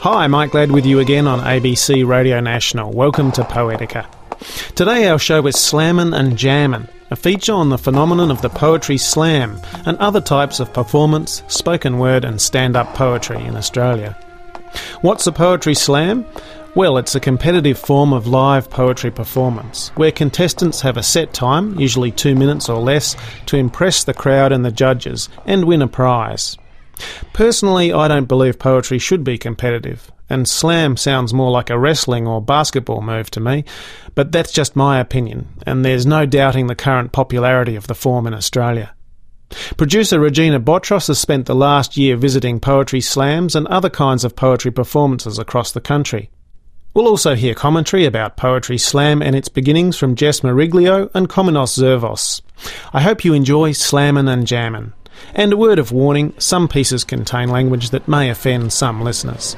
Hi, Mike Ladd with you again on ABC Radio National. Welcome to Poetica. Today our show is Slammin' and Jammin', a feature on the phenomenon of the poetry slam and other types of performance, spoken word and stand-up poetry in Australia. What's a poetry slam? Well, it's a competitive form of live poetry performance, where contestants have a set time, usually 2 minutes or less, to impress the crowd and the judges and win a prize. Personally, I don't believe poetry should be competitive, and slam sounds more like a wrestling or basketball move to me, but that's just my opinion, and there's no doubting the current popularity of the form in Australia. Producer Regina Botros has spent the last year visiting poetry slams and other kinds of poetry performances across the country. We'll also hear commentary about poetry slam and its beginnings from Jess Mariglio and Kominos Zervos. I hope you enjoy Slammin' and Jammin'. And a word of warning, some pieces contain language that may offend some listeners.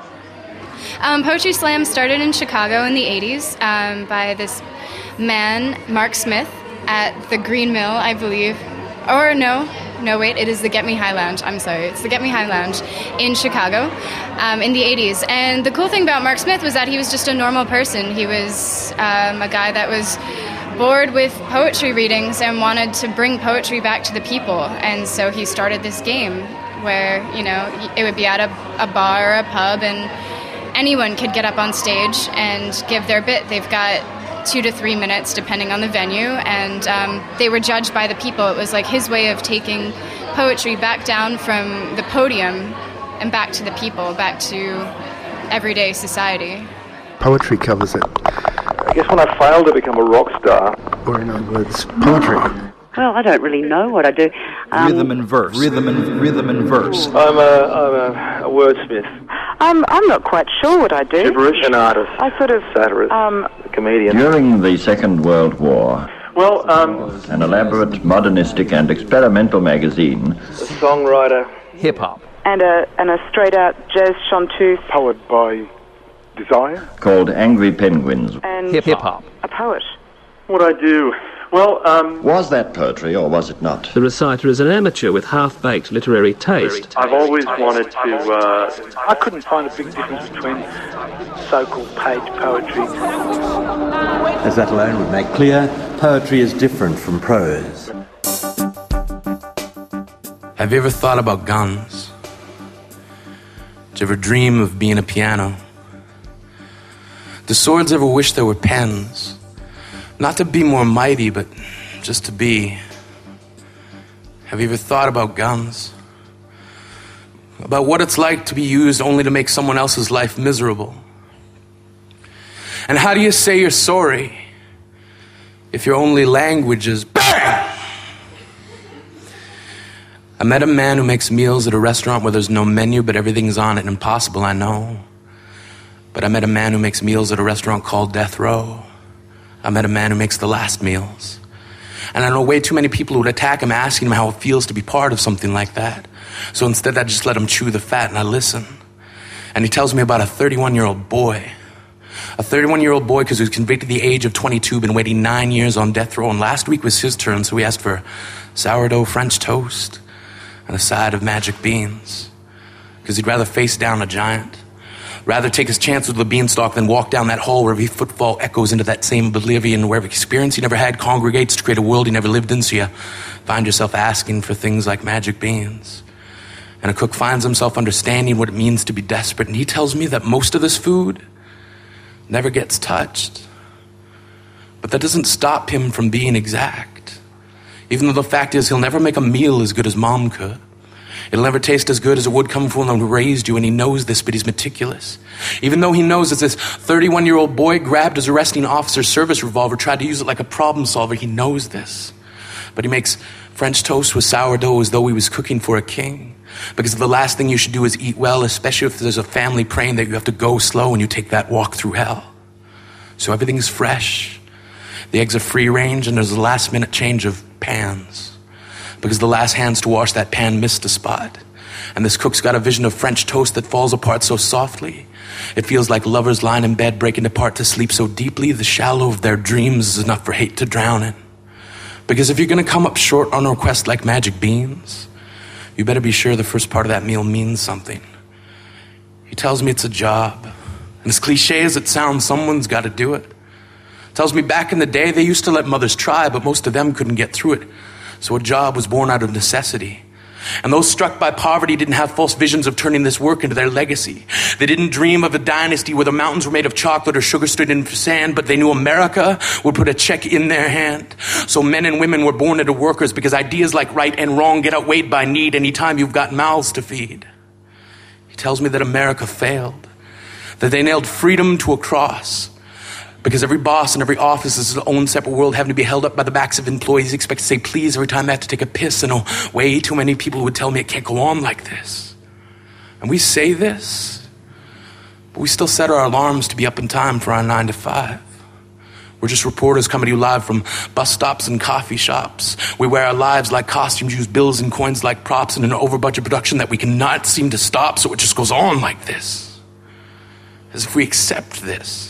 Poetry Slam started in Chicago in the 80s by this man, Mark Smith, at the Green Mill, I believe. Or no, wait, it is the Get Me High Lounge. I'm sorry, it's the Get Me High Lounge in Chicago in the 80s. And the cool thing about Mark Smith was that he was just a normal person. He was a guy that was bored with poetry readings and wanted to bring poetry back to the people. And so he started this game where, it would be at a bar or a pub and anyone could get up on stage and give their bit. They've got 2 to 3 minutes depending on the venue, and they were judged by the people. It was like his way of taking poetry back down from the podium and back to the people, back to everyday society. Poetry covers it. I guess when I failed to become a rock star. Or in other words, poetry. Well, I don't really know what I do. Rhythm and verse. Rhythm and verse. I'm a wordsmith. I'm not quite sure what I do. Gibberish. An artist. I sort of... Satirist. A comedian. During the Second World War, well, an elaborate modernistic and experimental magazine. A songwriter. Hip-hop. And a straight-out jazz chanteuse. Poet by desire. Called Angry Penguins. And hip-hop. A poet. What I do... Well, Was that poetry or was it not? The reciter is an amateur with half-baked literary taste. I've always wanted to... I couldn't find a big difference between so-called page poetry. As that alone would make clear, poetry is different from prose. Have you ever thought about guns? Did you ever dream of being a piano? Do swords ever wish there were pens? Not to be more mighty, but just to be. Have you ever thought about guns? About what it's like to be used only to make someone else's life miserable? And how do you say you're sorry if your only language is bang? I met a man who makes meals at a restaurant where there's no menu, but everything's on it. Impossible, I know. But I met a man who makes meals at a restaurant called Death Row. I met a man who makes the last meals. And I know way too many people who would attack him asking him how it feels to be part of something like that. So instead I just let him chew the fat and I listen. And he tells me about a 31-year-old boy. A 31-year-old boy because he was convicted at the age of 22, been waiting 9 years on death row. And last week was his turn, so he asked for sourdough French toast and a side of magic beans. Because he'd rather face down a giant. Rather take his chance with the beanstalk than walk down that hall where every footfall echoes into that same oblivion, where every experience he never had congregates to create a world he never lived in, so you find yourself asking for things like magic beans. And a cook finds himself understanding what it means to be desperate, and he tells me that most of this food never gets touched. But that doesn't stop him from being exact. Even though the fact is he'll never make a meal as good as Mom could. It'll never taste as good as it would come from one who raised you, and he knows this, but he's meticulous. Even though he knows that this 31-year-old boy grabbed his arresting officer's service revolver, tried to use it like a problem solver, he knows this. But he makes French toast with sourdough as though he was cooking for a king. Because the last thing you should do is eat well, especially if there's a family praying that you have to go slow and you take that walk through hell. So everything's fresh. The eggs are free range, and there's a last-minute change of pans. Because the last hands to wash that pan missed a spot. And this cook's got a vision of French toast that falls apart so softly. It feels like lovers lying in bed breaking apart to sleep so deeply the shallow of their dreams is enough for hate to drown in. Because if you're going to come up short on a request like magic beans, you better be sure the first part of that meal means something. He tells me it's a job. And as cliche as it sounds, someone's got to do it. Tells me back in the day, they used to let mothers try, but most of them couldn't get through it. So a job was born out of necessity. And those struck by poverty didn't have false visions of turning this work into their legacy. They didn't dream of a dynasty where the mountains were made of chocolate or sugar stood in sand, but they knew America would put a check in their hand. So men and women were born into workers because ideas like right and wrong get outweighed by need anytime you've got mouths to feed. He tells me that America failed, that they nailed freedom to a cross, because every boss and every office is its own separate world, having to be held up by the backs of employees, expect to say please every time they have to take a piss. And way too many people would tell me it can't go on like this. And we say this, but we still set our alarms to be up in time for our 9 to 5. We're just reporters coming to you live from bus stops and coffee shops. We wear our lives like costumes, use bills and coins like props in an over-budget production that we cannot seem to stop, so it just goes on like this. As if we accept this.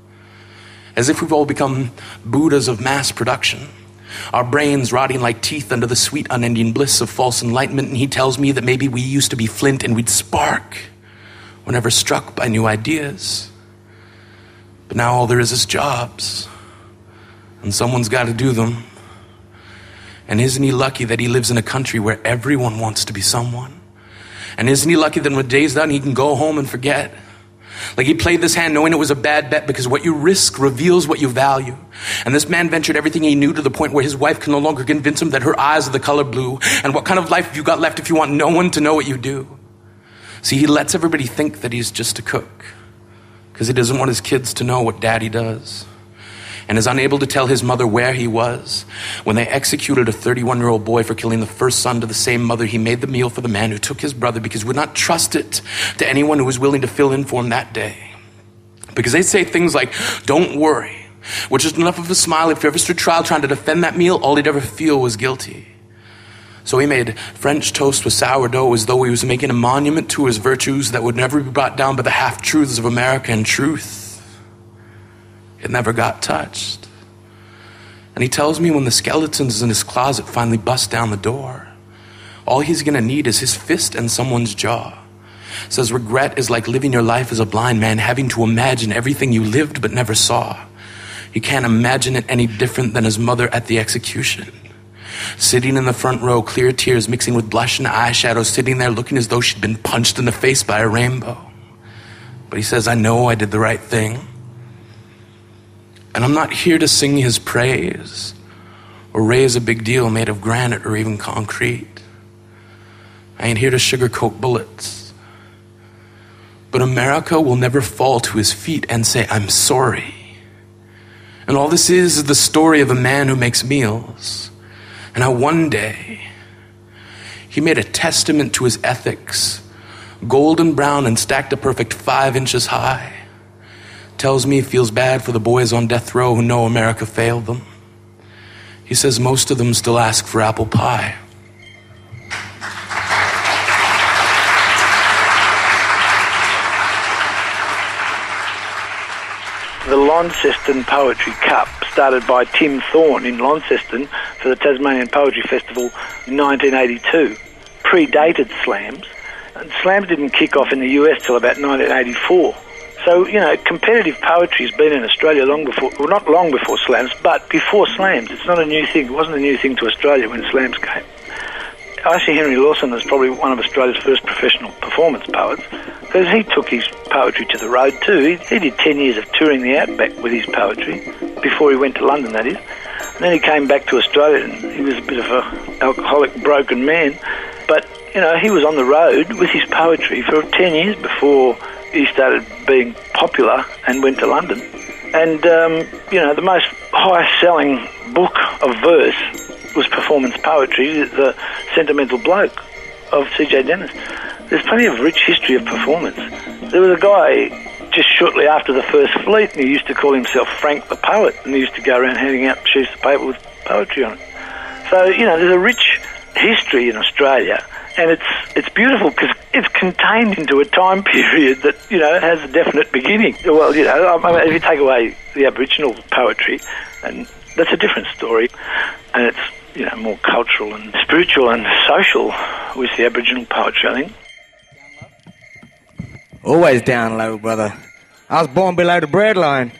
As if we've all become Buddhas of mass production. Our brains rotting like teeth under the sweet unending bliss of false enlightenment. And he tells me that maybe we used to be flint and we'd spark whenever struck by new ideas. But now all there is jobs. And someone's got to do them. And isn't he lucky that he lives in a country where everyone wants to be someone? And isn't he lucky that when the day's done, he can go home and forget? Like he played this hand knowing it was a bad bet, because what you risk reveals what you value. And this man ventured everything he knew to the point where his wife can no longer convince him that her eyes are the color blue. And what kind of life have you got left if you want no one to know what you do? See, he lets everybody think that he's just a cook, because he doesn't want his kids to know what daddy does. And is unable to tell his mother where he was when they executed a 31-year-old boy for killing the first son to the same mother. He made the meal for the man who took his brother because he would not trust it to anyone who was willing to fill in for him that day. Because they say things like, don't worry, which is enough of a smile. If he ever stood trial trying to defend that meal, all he'd ever feel was guilty. So he made French toast with sourdough as though he was making a monument to his virtues that would never be brought down by the half-truths of America and truth. It never got touched. And he tells me when the skeletons in his closet finally bust down the door, all he's going to need is his fist and someone's jaw. Says regret is like living your life as a blind man, having to imagine everything you lived but never saw. He can't imagine it any different than his mother at the execution. Sitting in the front row, clear tears mixing with blush and eyeshadow, sitting there looking as though she'd been punched in the face by a rainbow. But he says, I know I did the right thing. And I'm not here to sing his praise or raise a big deal made of granite or even concrete. I ain't here to sugarcoat bullets. But America will never fall to his feet and say, I'm sorry. And all this is the story of a man who makes meals. And how one day he made a testament to his ethics, golden brown and stacked a perfect 5 inches high. Tells me he feels bad for the boys on death row who know America failed them. He says most of them still ask for apple pie. The Launceston Poetry Cup, started by Tim Thorne in Launceston for the Tasmanian Poetry Festival in 1982, predated slams. And slams didn't kick off in the US till about 1984. So, competitive poetry has been in Australia long before, well, not long before slams, but before slams. It's not a new thing. It wasn't a new thing to Australia when slams came. I.C. Henry Lawson is probably one of Australia's first professional performance poets, because he took his poetry to the road too. He did 10 years of touring the outback with his poetry, before he went to London, that is. And then he came back to Australia, and he was a bit of an alcoholic, broken man. But, he was on the road with his poetry for 10 years before he started being popular and went to London. And, the most high-selling book of verse was performance poetry, The Sentimental Bloke of C.J. Dennis. There's plenty of rich history of performance. There was a guy just shortly after the First Fleet, and he used to call himself Frank the Poet, and he used to go around handing out sheets of paper with poetry on it. So, there's a rich history in Australia, and it's beautiful because it's contained into a time period that, has a definite beginning. Well, if you take away the Aboriginal poetry, and that's a different story, and it's, more cultural and spiritual and social with the Aboriginal poetry, I think. Always down low, brother. I was born below the breadline.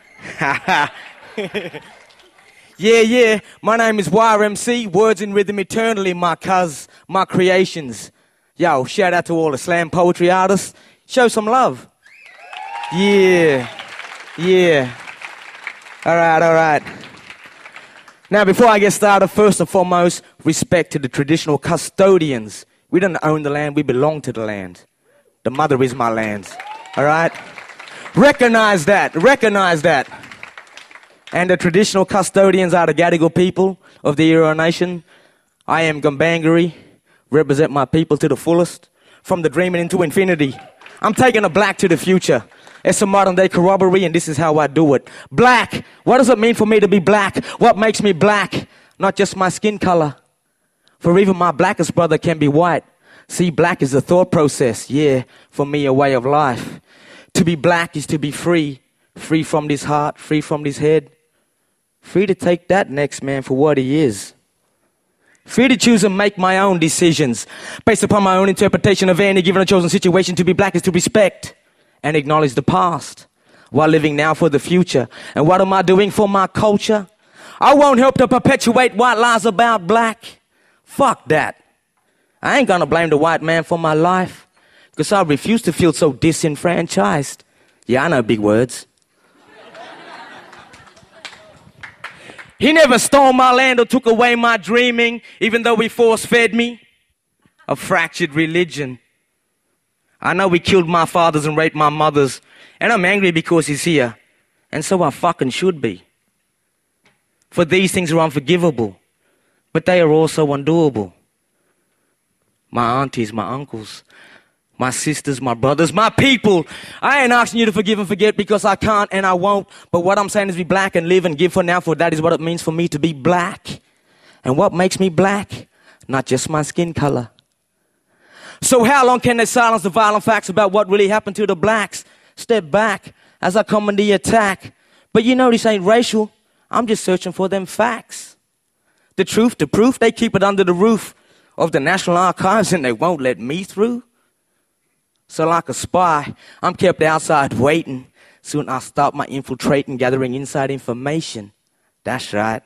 Yeah, my name is YRMC, words in rhythm eternally, my creations. Yo, shout out to all the slam poetry artists. Show some love. Yeah. All right. Now, before I get started, first and foremost, respect to the traditional custodians. We don't own the land, we belong to the land. The mother is my land. All right? Recognize that. And the traditional custodians are the Gadigal people of the Eora Nation. I am Gumbaynggirri, represent my people to the fullest, from the dreaming into infinity. I'm taking a black to the future. It's a modern day corroboree, and this is how I do it. Black. What does it mean for me to be black? What makes me black? Not just my skin color. For even my blackest brother can be white. See, black is a thought process. Yeah, for me, a way of life. To be black is to be free. Free from this heart, free from this head. Free to take that next man for what he is. Free to choose and make my own decisions based upon my own interpretation of any given or chosen situation. To be black is to respect and acknowledge the past while living now for the future. And what am I doing for my culture? I won't help to perpetuate white lies about black. Fuck that. I ain't gonna blame the white man for my life, because I refuse to feel so disenfranchised. Yeah, I know big words. He never stole my land or took away my dreaming, even though he force-fed me a fractured religion. I know he killed my fathers and raped my mothers, and I'm angry because he's here, and so I fucking should be. For these things are unforgivable, but they are also undoable. My aunties, my uncles, my sisters, my brothers, my people. I ain't asking you to forgive and forget, because I can't and I won't. But what I'm saying is be black and live and give for now, for that is what it means for me to be black. And what makes me black? Not just my skin color. So how long can they silence the violent facts about what really happened to the blacks? Step back as I come in the attack. But you know this ain't racial. I'm just searching for them facts. The truth, the proof, they keep it under the roof of the National Archives, and they won't let me through. So like a spy, I'm kept outside waiting. Soon I'll start my infiltrating, gathering inside information. That's right.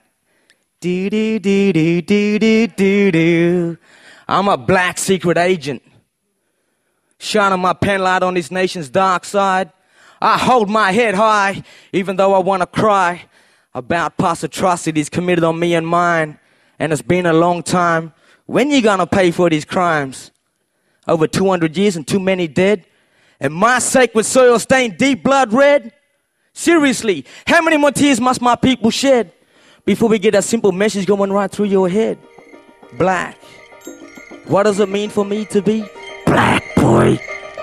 Do. I'm a black secret agent, shining my pen light on this nation's dark side. I hold my head high, even though I want to cry about past atrocities committed on me and mine. And it's been a long time. When you gonna pay for these crimes? Over 200 years and too many dead? And my sacred soil stained deep blood red? Seriously, how many more tears must my people shed before we get that simple message going right through your head? Black. What does it mean for me to be black, boy?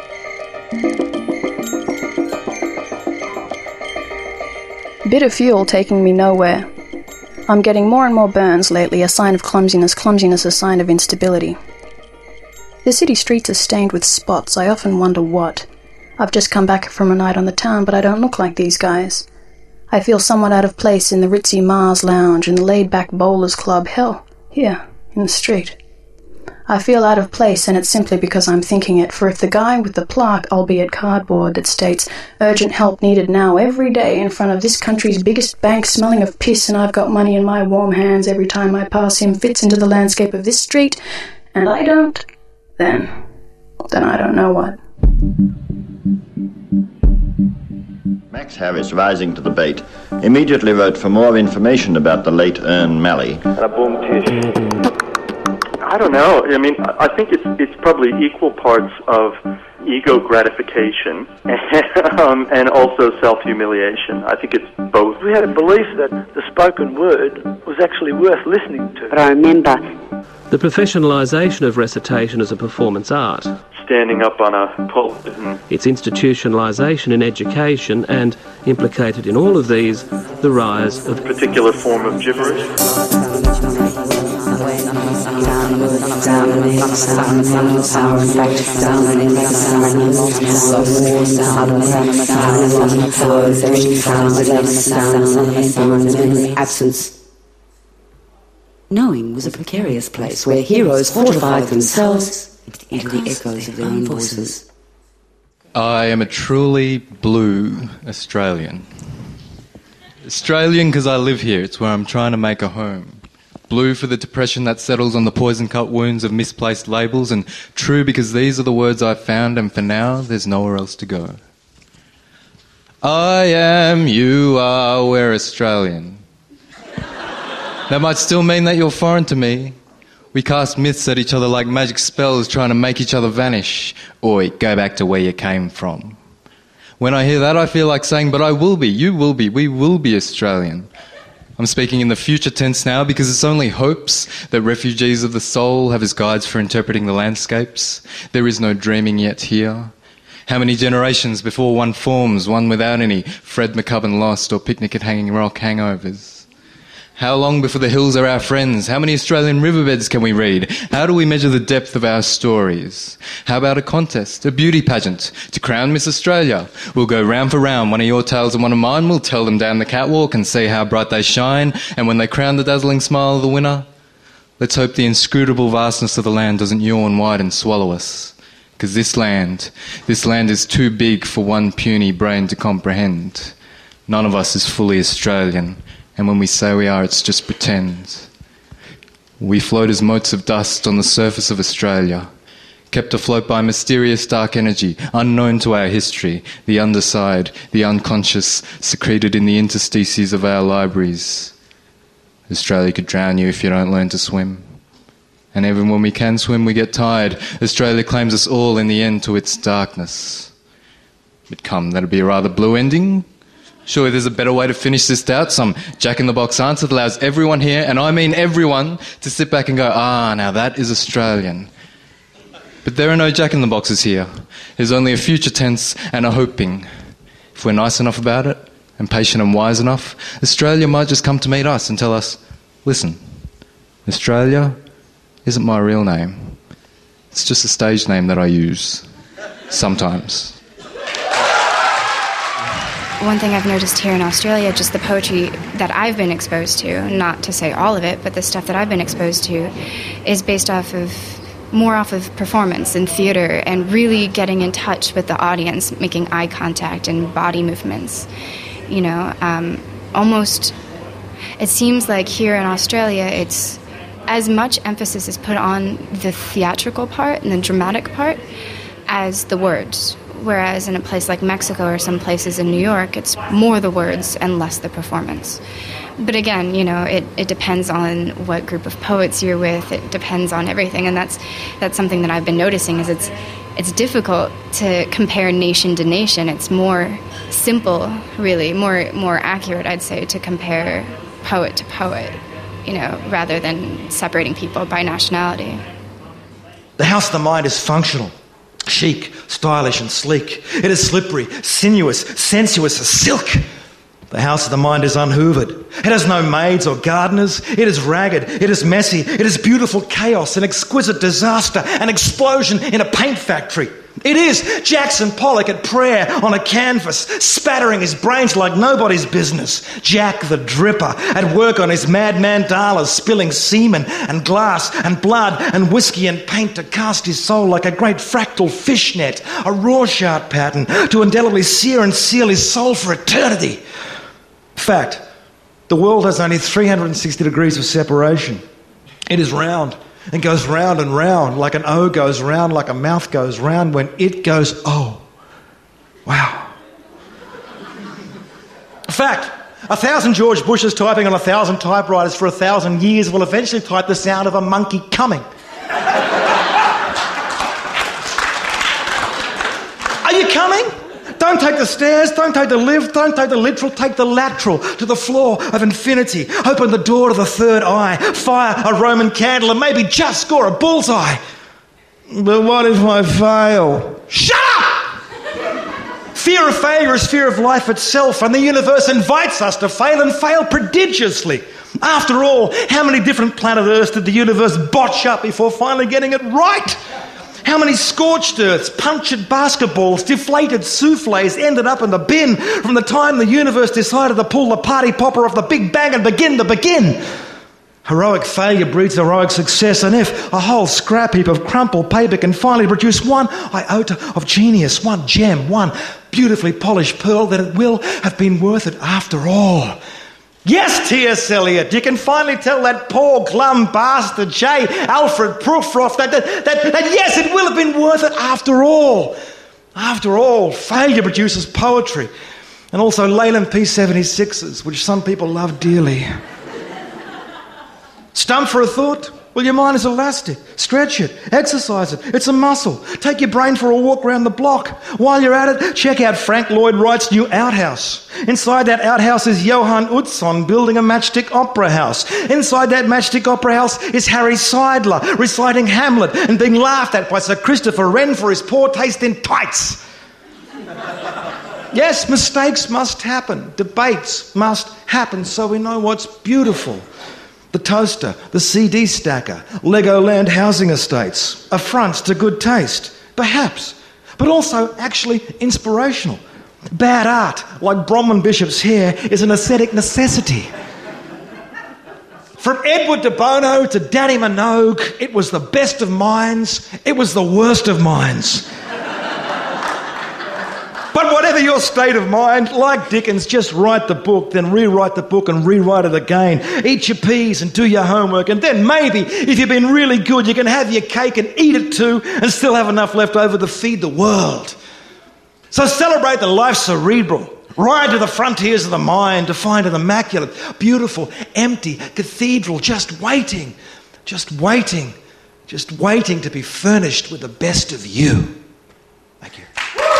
Bit of fuel taking me nowhere. I'm getting more and more burns lately, a sign of clumsiness, clumsiness a sign of instability. The city streets are stained with spots. I often wonder what. I've just come back from a night on the town, but I don't look like these guys. I feel somewhat out of place in the ritzy Mars Lounge, in the laid-back Bowlers Club, hell, here, in the street. I feel out of place, and it's simply because I'm thinking it, for if the guy with the plaque, albeit cardboard, that states, urgent help needed now every day in front of this country's biggest bank smelling of piss, and I've got money in my warm hands every time I pass him, fits into the landscape of this street, and I don't, then I don't know what. Max Harris, rising to the bait, immediately wrote for more information about the late Ern Malley. I don't know. I mean, I think it's probably equal parts of ego gratification and also self-humiliation. I think it's both. We had a belief that the spoken word was actually worth listening to. But I remember the professionalisation of recitation as a performance art. Standing up on a pulpit. Its institutionalisation in education, and implicated in all of these, the rise of a particular form of gibberish. Absence. Knowing was a precarious place where heroes fortified themselves into the echoes of their own voices. I am a truly blue Australian. Australian because I live here. It's where I'm trying to make a home. Blue for the depression that settles on the poison-cut wounds of misplaced labels, and true because these are the words I've found, and for now, there's nowhere else to go. I am, you are, we're Australian. That might still mean that you're foreign to me. We cast myths at each other like magic spells, trying to make each other vanish. Oi, go back to where you came from. When I hear that, I feel like saying, but I will be, you will be, we will be Australian. I'm speaking in the future tense now because it's only hopes that refugees of the soul have as guides for interpreting the landscapes. There is no dreaming yet here. How many generations before one forms, one without any Fred McCubbin lost or Picnic at Hanging Rock hangovers? How long before the hills are our friends? How many Australian riverbeds can we read? How do we measure the depth of our stories? How about a contest, a beauty pageant, to crown Miss Australia? We'll go round for round, one of your tales and one of mine. We'll tell them down the catwalk and see how bright they shine. And when they crown the dazzling smile of the winner, let's hope the inscrutable vastness of the land doesn't yawn wide and swallow us. Because this land is too big for one puny brain to comprehend. None of us is fully Australian. And when we say we are, it's just pretend. We float as motes of dust on the surface of Australia, kept afloat by mysterious dark energy, unknown to our history, the underside, the unconscious, secreted in the interstices of our libraries. Australia could drown you if you don't learn to swim. And even when we can swim, we get tired. Australia claims us all in the end to its darkness. But come, that'd be a rather blue ending. Surely there's a better way to finish this out, some jack-in-the-box answer that allows everyone here, and I mean everyone, to sit back and go, now that is Australian. But there are no jack-in-the-boxes here. There's only a future tense and a hoping. If we're nice enough about it, and patient and wise enough, Australia might just come to meet us and tell us, listen, Australia isn't my real name. It's just a stage name that I use. Sometimes. One thing I've noticed here in Australia, just the poetry that I've been exposed to, not to say all of it, but the stuff that I've been exposed to, is based more off of performance and theater and really getting in touch with the audience, making eye contact and body movements. You know, almost, it seems like here in Australia, it's as much emphasis is put on the theatrical part and the dramatic part as the words. Whereas in a place like Mexico or some places in New York, it's more the words and less the performance. But again, you know, it depends on what group of poets you're with. It depends on everything, and that's something that I've been noticing. Is it's difficult to compare nation to nation. It's more simple, really, more accurate, I'd say, to compare poet to poet, you know, rather than separating people by nationality. The house of the mind is functional. Chic, stylish and sleek. It is slippery, sinuous, sensuous as silk. The house of the mind is unhoovered. It has no maids or gardeners. It is ragged. It is messy. It is beautiful chaos, an exquisite disaster, an explosion in a paint factory. It is Jackson Pollock at prayer on a canvas, spattering his brains like nobody's business. Jack the Dripper at work on his mad mandalas, spilling semen and glass and blood and whiskey and paint to cast his soul like a great fractal fishnet, a Rorschach pattern to indelibly sear and seal his soul for eternity. Fact, the world has only 360 degrees of separation. It is round. It goes round and round, like an O goes round, like a mouth goes round when it goes, oh. Wow. Fact, 1,000 George Bushes typing on 1,000 typewriters for 1,000 years will eventually type the sound of a monkey coming. Are you coming? Don't take the stairs, don't take the lift, don't take the literal, take the lateral to the floor of infinity. Open the door to the third eye, fire a Roman candle and maybe just score a bullseye. But what if I fail? Shut up! Fear of failure is fear of life itself, and the universe invites us to fail and fail prodigiously. After all, how many different planet Earths did the universe botch up before finally getting it right? How many scorched earths, punctured basketballs, deflated soufflés ended up in the bin from the time the universe decided to pull the party popper off the Big Bang and begin to begin? Heroic failure breeds heroic success, and if a whole scrap heap of crumpled paper can finally produce one iota of genius, one gem, one beautifully polished pearl, then it will have been worth it after all. Yes, T.S. Eliot, you can finally tell that poor glum bastard J. Alfred Prufroth that yes, it will have been worth it after all. After all, failure produces poetry, and also Leyland P76s, which some people love dearly. Stumped for a thought? Well, your mind is elastic. Stretch it. Exercise it. It's a muscle. Take your brain for a walk around the block. While you're at it, check out Frank Lloyd Wright's new outhouse. Inside that outhouse is Johann Utzon building a matchstick opera house. Inside that matchstick opera house is Harry Seidler reciting Hamlet and being laughed at by Sir Christopher Wren for his poor taste in tights. Yes, mistakes must happen. Debates must happen so we know what's beautiful. The toaster, the CD stacker, Legoland housing estates, affronts to good taste, perhaps, but also actually inspirational. Bad art, like Bronwyn Bishop's hair, is an aesthetic necessity. From Edward de Bono to Danny Minogue, it was the best of minds, it was the worst of minds. But whatever your state of mind, like Dickens, just write the book, then rewrite the book and rewrite it again. Eat your peas and do your homework, and then maybe, if you've been really good, you can have your cake and eat it too and still have enough left over to feed the world. So celebrate the life cerebral. Ride to the frontiers of the mind to find an immaculate, beautiful, empty cathedral just waiting to be furnished with the best of you. Thank you.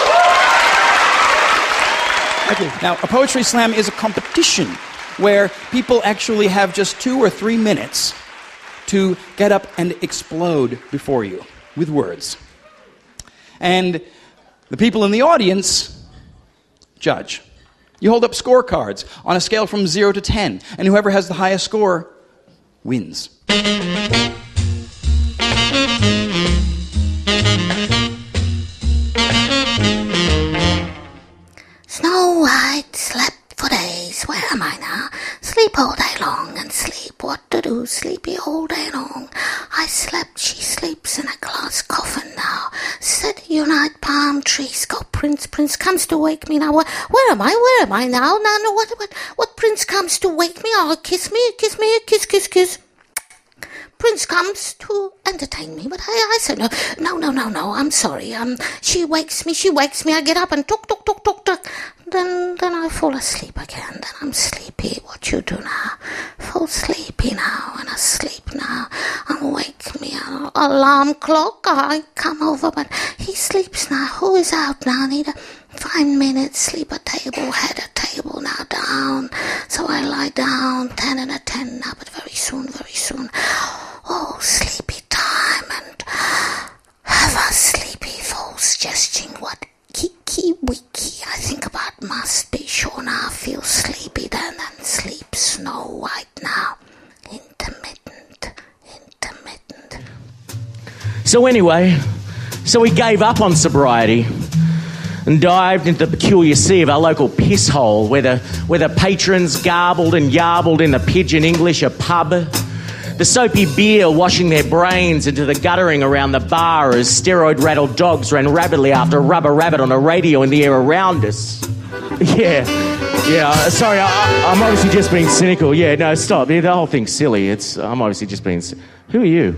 Now, a poetry slam is a competition where people actually have just 2 or 3 minutes to get up and explode before you with words. And the people in the audience judge. You hold up scorecards on a scale from 0 to 10, and whoever has the highest score wins. Snow White slept for days. Where am I now? Sleep all day long and sleep. What to do? Sleepy all day long. I slept. She sleeps in a glass coffin now. Said unite palm trees. Go Prince. Prince comes to wake me now. Where am I? Where am I now? No. What Prince comes to wake me? Oh, kiss me. Kiss. Prince comes to entertain me, but I said no, I'm sorry. She wakes me, I get up and talk. Then I fall asleep again, then I'm sleepy. What you do now? Fall sleepy now and asleep now. And wake me, alarm clock, I come over, but he sleeps now. Who is out now? Need a 5 minutes, sleep a table, head a table, now down. So I lie down, 10 and a 10 now, but very soon. Oh, sleepy time, and have a sleepy false gesturing what kiki wiki I think about must be sure now. Feel sleepy then and sleep. Snow White now. Intermittent. So anyway, we gave up on sobriety and dived into the peculiar sea of our local piss hole where the patrons garbled and yarbled in the pidgin English a pub. The soapy beer washing their brains into the guttering around the bar as steroid-rattled dogs ran rapidly after Rubber Rabbit on a radio in the air around us. Yeah, sorry, I'm obviously just being cynical. Yeah, no, stop. The whole thing's silly. I'm obviously just being... Who are you?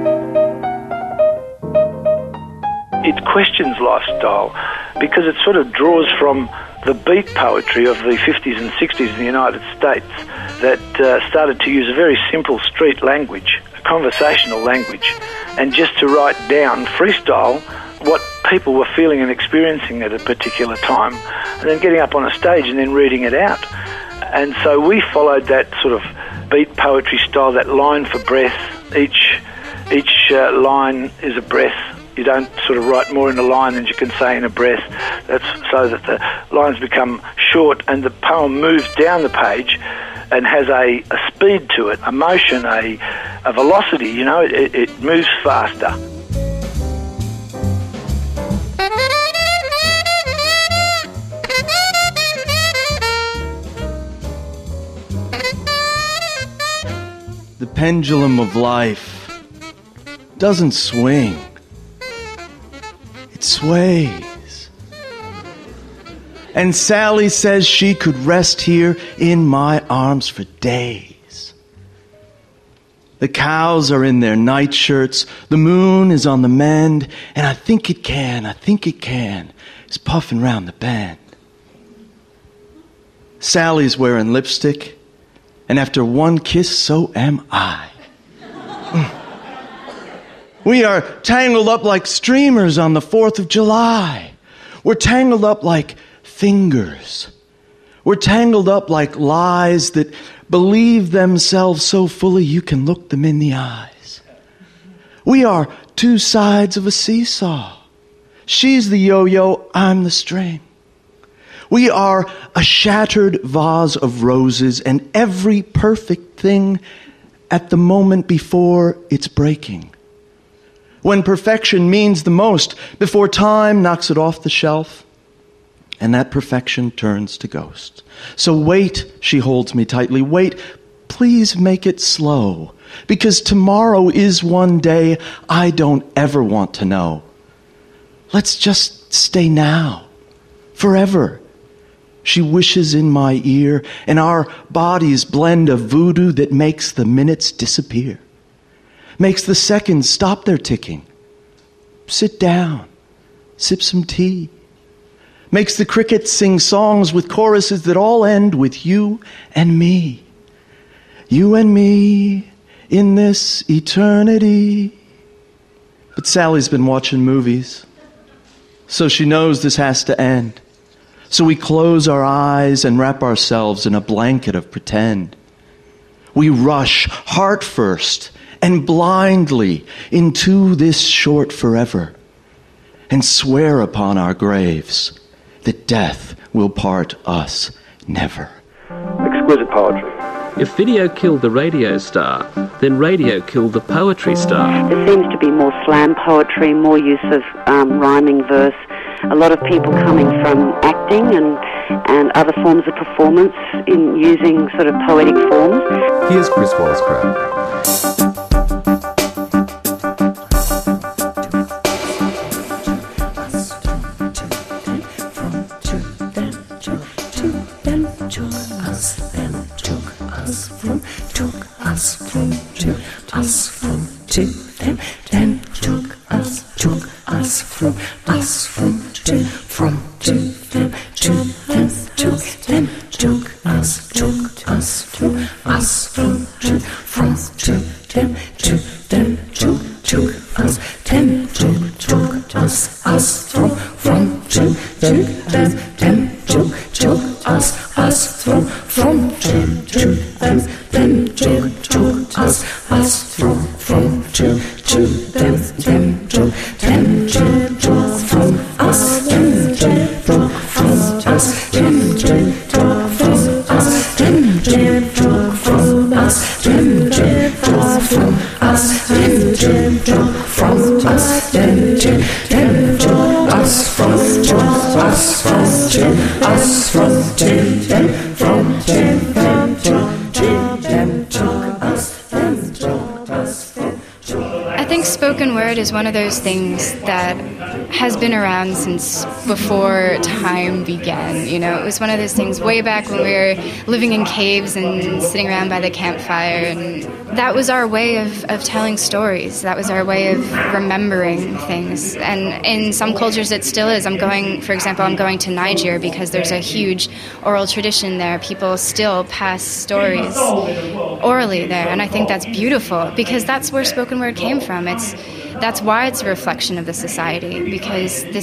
It questions lifestyle because it sort of draws from the beat poetry of the 50s and 60s in the United States that started to use a very simple street language, a conversational language, and just to write down, freestyle, what people were feeling and experiencing at a particular time, and then getting up on a stage and then reading it out. And so we followed that sort of beat poetry style, that line for breath. Each line is a breath. You don't sort of write more in a line than you can say in a breath. That's so that the lines become short and the poem moves down the page and has a speed to it, a motion, a velocity, it moves faster. The pendulum of life doesn't swing. It sways. And Sally says she could rest here in my arms for days. The cows are in their nightshirts, the moon is on the mend, and I think it can, is puffing round the bend. Sally's wearing lipstick, and after one kiss, so am I. We are tangled up like streamers on the 4th of July. We're tangled up like fingers. We're tangled up like lies that believe themselves so fully you can look them in the eyes. We are two sides of a seesaw. She's the yo-yo, I'm the string. We are a shattered vase of roses and every perfect thing at the moment before it's breaking. When perfection means the most, before time knocks it off the shelf, and that perfection turns to ghost. So wait, she holds me tightly, wait, please make it slow, because tomorrow is one day I don't ever want to know. Let's just stay now, forever. She wishes in my ear, and our bodies blend a voodoo that makes the minutes disappear. Makes the seconds stop their ticking. Sit down, sip some tea. Makes the crickets sing songs with choruses that all end with you and me. You and me in this eternity. But Sally's been watching movies, so she knows this has to end. So we close our eyes and wrap ourselves in a blanket of pretend. We rush heart first and blindly into this short forever and swear upon our graves that death will part us never. Exquisite poetry. If video killed the radio star, then radio killed the poetry star. There seems to be more slam poetry, more use of rhyming verse. A lot of people coming from acting and other forms of performance in using sort of poetic forms. Here's Chris Wallace-Crowd. I think spoken word is one of those things that has been around since before time began. You know, it was one of those things way back when we were living in caves and sitting around by the campfire, and that was our way of telling stories. That was our way of remembering things. And in some cultures it still is. I'm going to Niger because there's a huge oral tradition there. People still pass stories orally there, and I think that's beautiful because that's where spoken word came from. That's why it's a reflection of the society, because this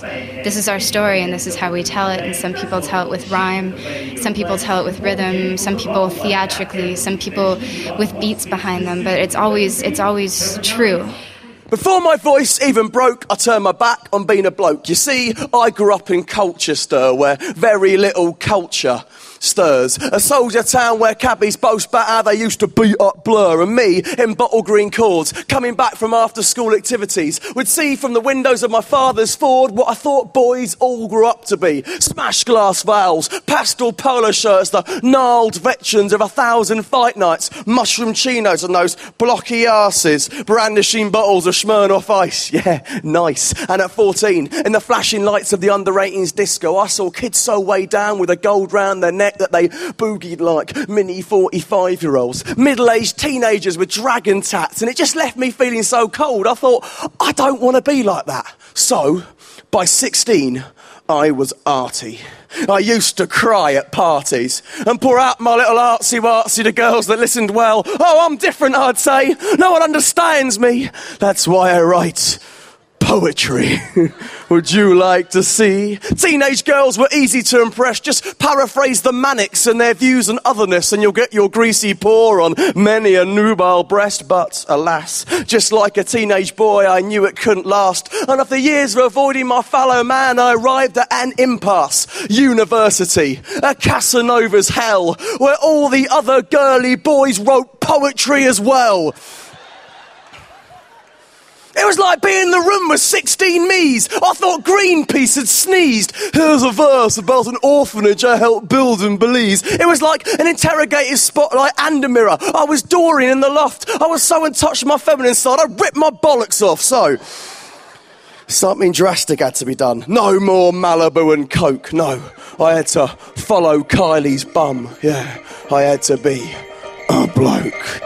is our story and this is how we tell it. And some people tell it with rhyme, some people tell it with rhythm, some people theatrically, some people with beats behind them, but it's always true. Before my voice even broke, I turned my back on being a bloke. You see, I grew up in Colchester, where very little culture stirs. A soldier town where cabbies boast about how they used to beat up Blur, and me in bottle green cords, coming back from after school activities, would see from the windows of my father's Ford what I thought boys all grew up to be. Smashed glass valves, pastel polo shirts, the gnarled veterans of 1,000 fight nights, mushroom chinos and those blocky arses, brandishing bottles of Smirnoff Ice. Yeah, nice. And at 14, in the flashing lights of the under-18s disco, I saw kids so way down with a gold round their neck that they boogied like mini 45-year-olds. Middle-aged teenagers with dragon tats, and it just left me feeling so cold. I thought, I don't want to be like that. So, by 16, I was arty. I used to cry at parties and pour out my little artsy-wartsy to girls that listened well. Oh, I'm different, I'd say. No one understands me. That's why I write poetry. Would you like to see? Teenage girls were easy to impress. Just paraphrase the Manics and their views on otherness and you'll get your greasy paw on many a nubile breast. But alas, just like a teenage boy, I knew it couldn't last. And after years of avoiding my fellow man, I arrived at an impasse. University, a Casanova's hell, where all the other girly boys wrote poetry as well. It was like being in the room with 16 me's. I thought Greenpeace had sneezed. Here's a verse about an orphanage I helped build in Belize. It was like an interrogative spotlight and a mirror. I was Dorian in the loft. I was so in touch with my feminine side, I ripped my bollocks off. So, something drastic had to be done. No more Malibu and Coke, no. I had to follow Kylie's bum. Yeah, I had to be a bloke.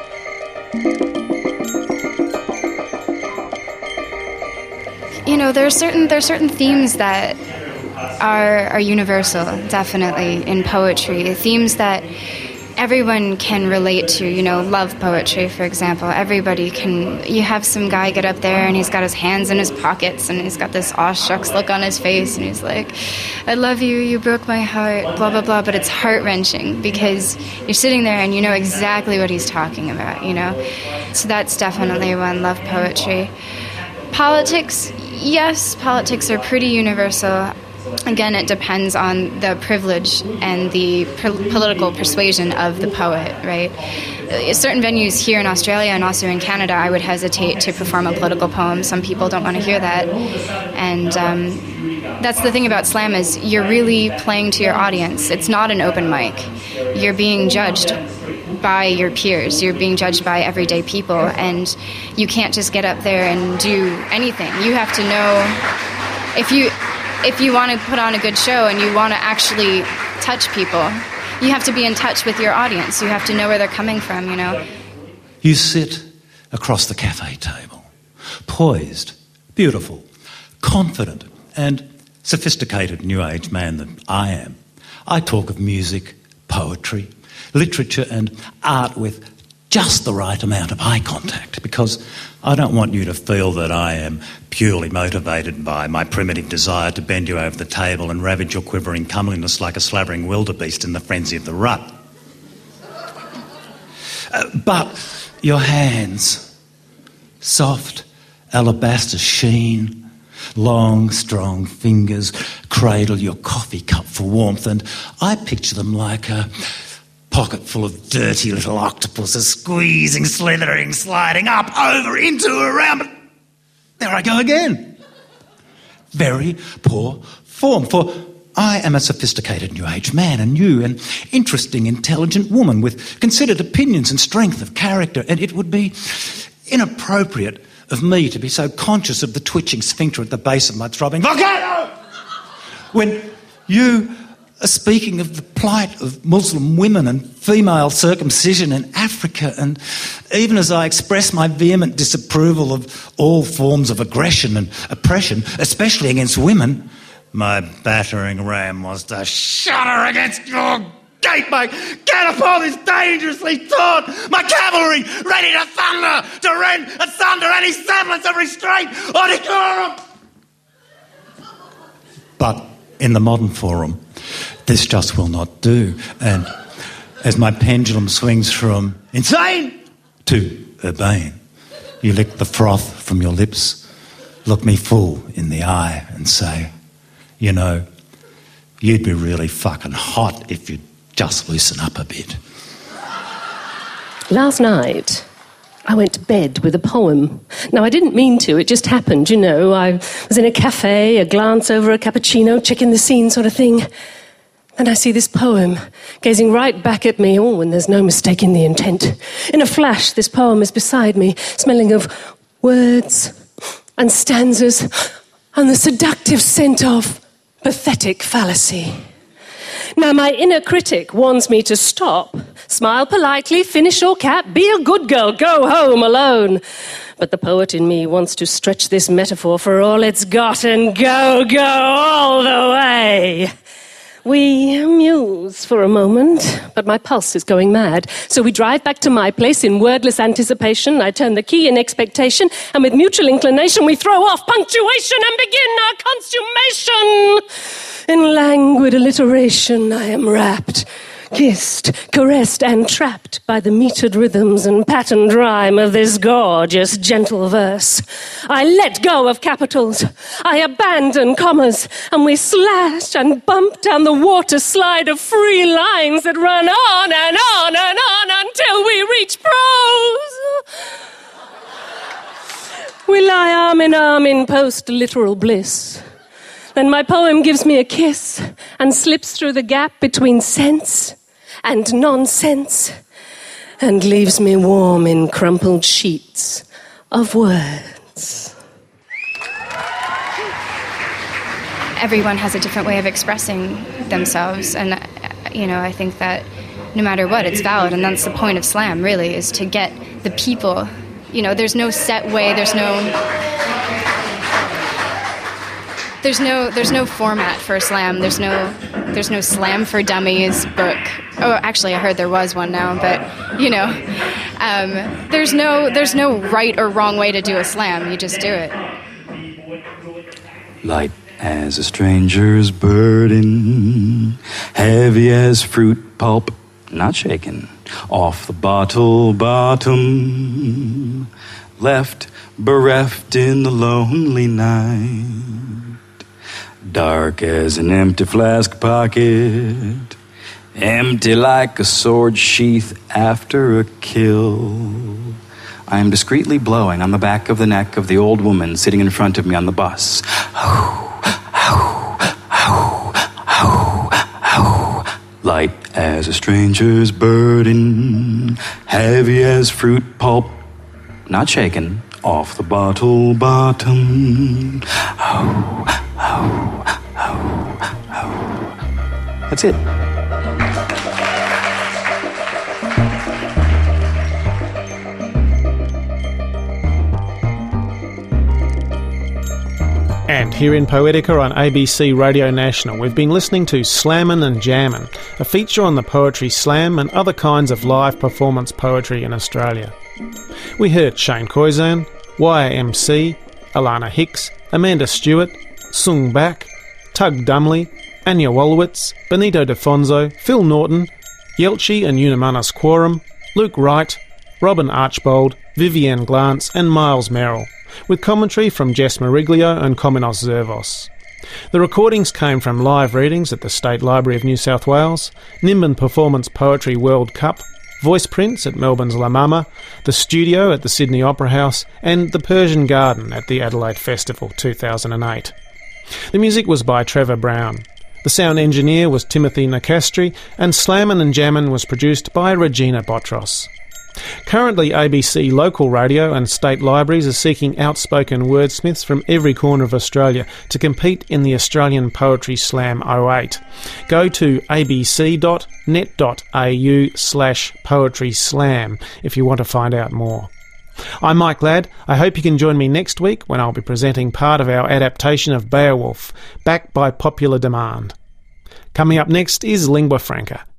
You know, there are certain themes that are universal, definitely, in poetry. Themes that everyone can relate to, you know, love poetry, for example. Everybody can. You have some guy get up there and he's got his hands in his pockets and he's got this aw shucks look on his face and he's like, I love you, you broke my heart, blah, blah, blah. But it's heart-wrenching because you're sitting there and you know exactly what he's talking about, you know. So that's definitely one, love poetry. Politics, yes, politics are pretty universal. Again, it depends on the privilege and the political persuasion of the poet, right? Certain venues here in Australia and also in Canada, I would hesitate to perform a political poem. Some people don't want to hear that. And that's the thing about slam is you're really playing to your audience. It's not an open mic. You're being judged by your peers. You're being judged by everyday people. And you can't just get up there and do anything. You have to know if you want to put on a good show and you want to actually touch people, you have to be in touch with your audience. You have to know where they're coming from, you know. You sit across the cafe table, poised, beautiful, confident, and sophisticated new age man that I am. I talk of music, poetry, literature and art with just the right amount of eye contact, because I don't want you to feel that I am purely motivated by my primitive desire to bend you over the table and ravage your quivering comeliness like a slavering wildebeest in the frenzy of the rut. But your hands, soft alabaster sheen, long, strong fingers cradle your coffee cup for warmth, and I picture them like a pocket full of dirty little octopuses squeezing, slithering, sliding up, over, into, around. But there I go again. Very poor form, for I am a sophisticated new age man and you an interesting, intelligent woman with considered opinions and strength of character, and it would be inappropriate of me to be so conscious of the twitching sphincter at the base of my throbbing volcano when you are speaking of the plight of Muslim women and female circumcision in Africa, and even as I express my vehement disapproval of all forms of aggression and oppression, especially against women, my battering ram was to shudder against your gate, my catapult is dangerously taut, my cavalry ready to thunder, to rend asunder any semblance of restraint or decorum. But in the modern forum, this just will not do, and as my pendulum swings from insane to urbane, you lick the froth from your lips, look me full in the eye and say, you know, you'd be really fucking hot if you'd just loosen up a bit. Last night, I went to bed with a poem. Now, I didn't mean to, it just happened, you know. I was in a cafe, a glance over a cappuccino, checking the scene sort of thing. Then I see this poem, gazing right back at me, and there's no mistaking the intent. In a flash, this poem is beside me, smelling of words and stanzas and the seductive scent of pathetic fallacy. Now, my inner critic warns me to stop, smile politely, finish your cap, be a good girl, go home alone. But the poet in me wants to stretch this metaphor for all it's got and go all the way. We muse for a moment, but my pulse is going mad. So we drive back to my place in wordless anticipation. I turn the key in expectation, and with mutual inclination we throw off punctuation and begin our consummation. In languid alliteration I am wrapped, kissed, caressed and trapped by the metered rhythms and patterned rhyme of this gorgeous, gentle verse. I let go of capitals, I abandon commas, and we slash and bump down the water slide of free lines that run on and on and on until we reach prose. We lie arm in post-literal bliss. Then my poem gives me a kiss and slips through the gap between sense and nonsense and leaves me warm in crumpled sheets of words. Everyone has a different way of expressing themselves, and I think that no matter what, it's valid, and that's the point of slam, really, is to get the people. There's no set way, there's no format for a slam. There's no Slam for Dummies book. Oh, actually, I heard there was one now, but there's no right or wrong way to do a slam. You just do it. Light as a stranger's burden, heavy as fruit pulp, not shaken, off the bottle bottom, left bereft in the lonely night, dark as an empty flask pocket, empty like a sword sheath after a kill. I am discreetly blowing on the back of the neck of the old woman sitting in front of me on the bus. Light as a stranger's burden, heavy as fruit pulp, not shaken, off the bottle bottom. That's it. And here in Poetica on ABC Radio National, we've been listening to Slammin' and Jammin', a feature on the poetry slam and other kinds of live performance poetry in Australia. We heard Shane Koizern, YMC, Alana Hicks, Amanda Stewart, Sung Bak, Tug Dumley, Anya Wolowitz, Benito Defonso, Phil Norton, Yelchi and Unamanas Quorum, Luke Wright, Robin Archbold, Vivienne Glance and Miles Merrill, with commentary from Jess Mariglio and Kominos Zervos. The recordings came from live readings at the State Library of New South Wales, Nimbin Performance Poetry World Cup, voice prints at Melbourne's La Mama, the studio at the Sydney Opera House, and the Persian Garden at the Adelaide Festival 2008. The music was by Trevor Brown. The sound engineer was Timothy Nicastri, and Slammin' and Jammin' was produced by Regina Botros. Currently, ABC local radio and state libraries are seeking outspoken wordsmiths from every corner of Australia to compete in the Australian Poetry Slam 08. Go to abc.net.au/poetryslam if you want to find out more. I'm Mike Ladd. I hope you can join me next week when I'll be presenting part of our adaptation of Beowulf, backed by popular demand. Coming up next is Lingua Franca.